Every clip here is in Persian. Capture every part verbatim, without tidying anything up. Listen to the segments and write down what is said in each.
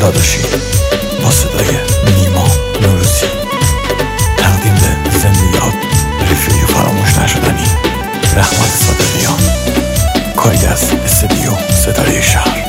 داداشی با صدای نیما نوروزی، تقدیم به زندگی رفیقی فراموش نشدنی رحمت صادقیان، کاری از استودیو ستاره شهر.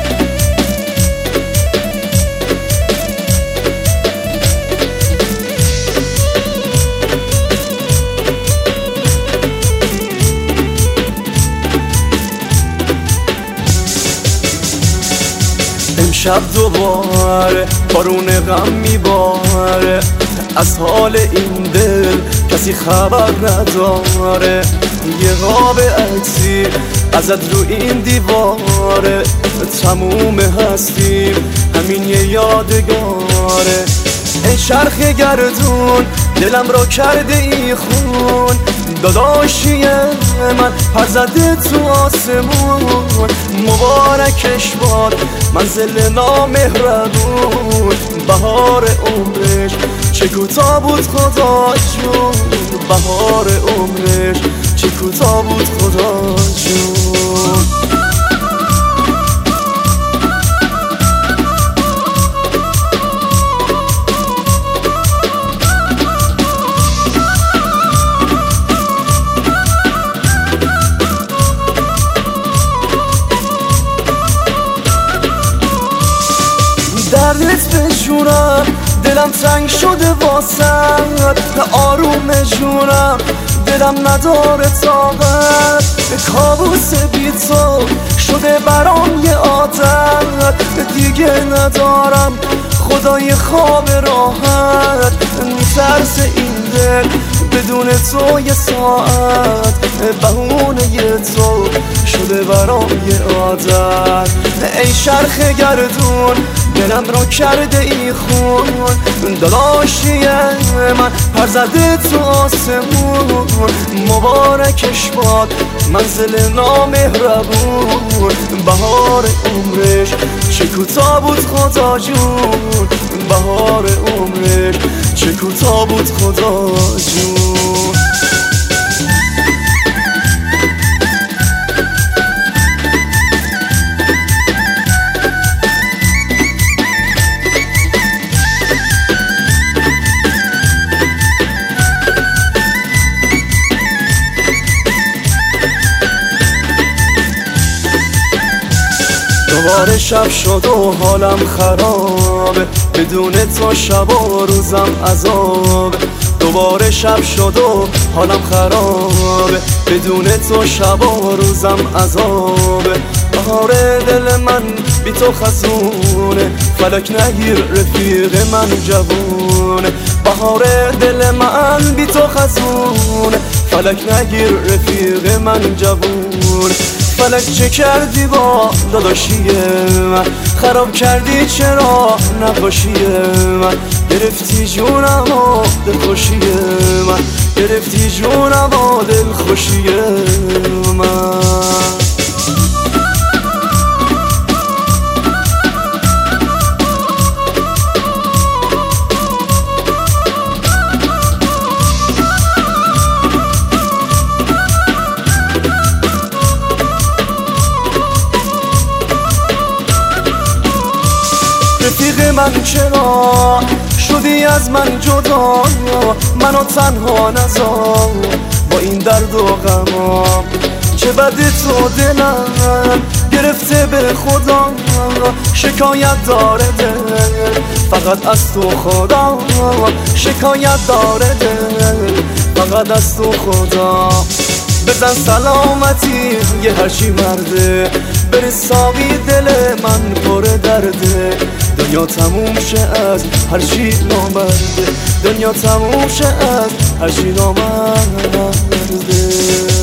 امشب دوباره بارون غم میباره، از حال این دل کسی خبر نداره. یه قاب عکسی ازت رو این دیواره، تموم هستیم همین یه یادگاره. ای چرخ گردون دلم را کرده ای خون، داداشی من پر زده تو آسمون. مبارکش باد منزل نامهربون، بهار عمرش چه کوتاه بود خدا جون، بهار عمرش چه کوتاه بود خدا جون. دردت به جونم دلم تنگ شده واسد، آروم جونم دلم نداره طاقت. کابوس بی تو شده برام یه عادت، دیگه ندارم خدای خواب راحت. میترسه این دل بدون تو یه ساعت، بهونه تو شده برام یه عادت. ای چرخ گردون دلم رو کرده ای خون، داداشی من پر زده تو آسمون. مبارکش باد منزل نامهربون، بهار عمرش چه کوتاه بود خدا جون، بهار عمرش چه کوتاه بود خدا جون. دوباره شب شد و حالم خرابه، بدون تو شب و روزم عذاب. دوباره شب شد و حالم خرابه، بدون تو شب و روزم عذاب. بهار دل من بی تو خزونه، فلک نگیر رفیق من جوونه. بهار دل من بی تو خزونه، فلک نگیر رفیق من جوونه. فلک چه کردی با داداشی من، خراب کردی چرا نباشی من. گرفتی جونم و دلخوشی من، گرفتی جونم و دلخوشی من. رفیق من چرا شدی از من جدا، منو تنها نذار با این درد و غمام. چه بده تو دلم گرفته به خدا، شکایت داره دل فقط از تو خدا، شکایت داره دل فقط از تو خدا. بزن سلامتی یه هرچی مرده، بره ساقی دل من پر درده. دنیا تموم شه از هرچی نامرده، دنیا تموم شه از هرچی نامرده.